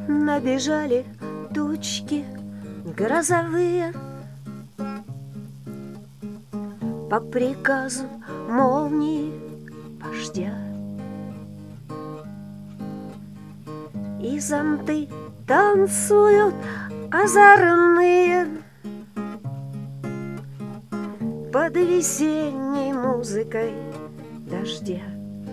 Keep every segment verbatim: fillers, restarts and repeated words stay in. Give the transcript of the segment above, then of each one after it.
Набежали тучки грозовые по приказу молнии вождя. И зонты танцуют озорные под весенней музыкой дождя.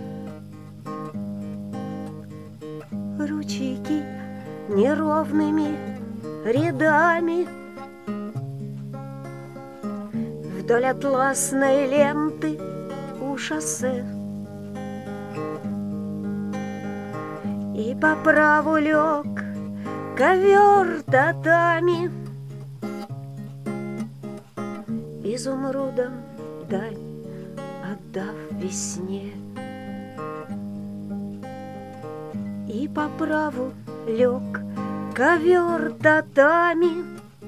Ручейки неровными рядами вдоль атласной ленты у шоссе. И по праву лег ковер татами, изумрудом дань отдав весне. И по праву лег ковер татами,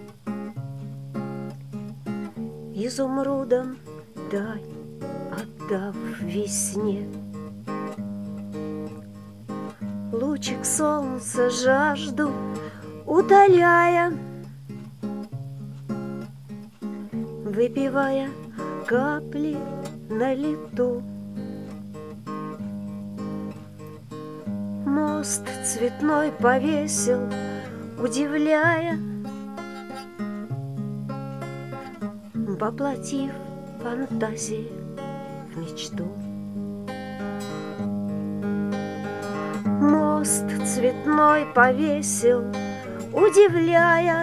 изумрудом дань отдав весне. Лучик солнца жажду утоляя, выпивая капли на лету. Мост цветной повесил, удивляя, воплотив фантазии в мечту. Мост цветной повесил, удивляя,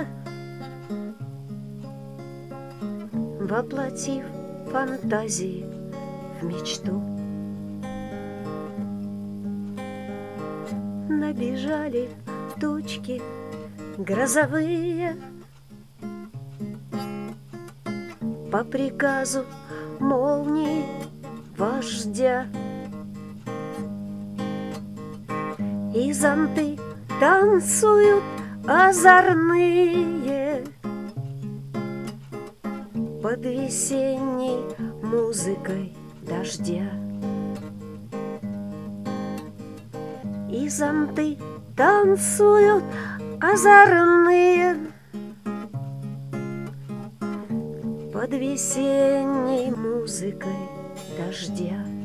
воплотив фантазии в мечту. Набежали тучки грозовые по приказу молнии вождя. И зонты танцуют озорные под весенней музыкой дождя. И зонты танцуют озорные под весенней музыкой дождя.